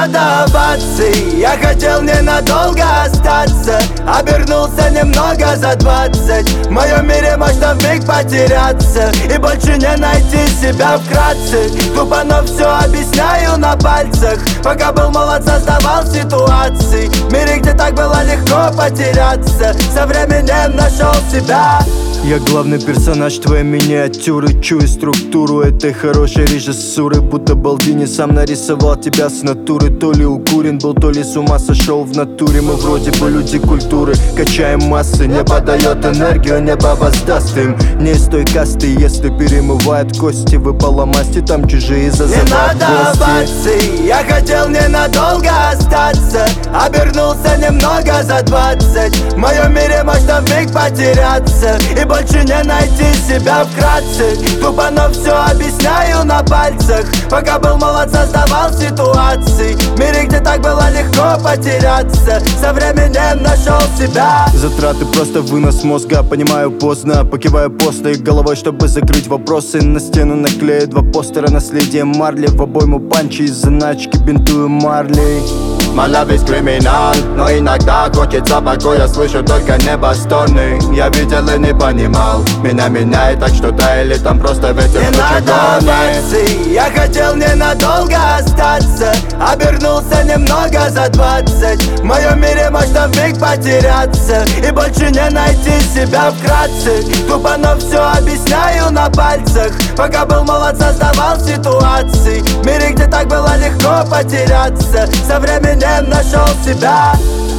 надо оваций. Я хотел ненадолго остаться, обернулся немного за 20. В моем мире можно вмиг потеряться и больше не найти себя вкратце. Тупо, но все объясняю на пальцах. Пока был молод, создавал ситуации в мире, где так было легко потеряться. Со временем нашел себя. Я главный персонаж твоей миниатюры. Чую структуру этой хорошей режиссуры. Будто Балдини сам нарисовал тебя с натуры. То ли укурен был, то ли с ума сошел в натуре. Мы вроде бы люди культуры, качаем массы. Небо дает энергию, небо воздаст им. Не из той касты, если перемывает кости. Выпала масть, и там чужие зазывают не надо оваций. Я хотел ненадолго остаться, обернулся немного за 20. В моем мире можно вмиг потеряться и больше не найти себя вкратце. Тупо, но все объясняю на пальцах. Пока был молод, создавал ситуации в мире, где так было легко потеряться. Со временем нашел себя. Затраты просто вынос мозга, понимаю поздно. Покиваю после головой, чтобы закрыть вопросы. На стену наклею 2 постера наследие Марли. В обойму панчи из заначки бинтую Марли. Моя весь криминал, но иногда хочется покоя. Слышу только небо стоны. Я видел и не понимал, меня меняет так что-то или там просто ветер в тучах гонит. Я хотел ненадолго остаться, обернулся немного за 20. В моем мире можно вмиг потеряться и больше не найти себя вкратце. Тупо, но все объясняю на пальцах. Пока был молод, создавал ситуации в мире, где так было легко потеряться. Со временем нашел себя.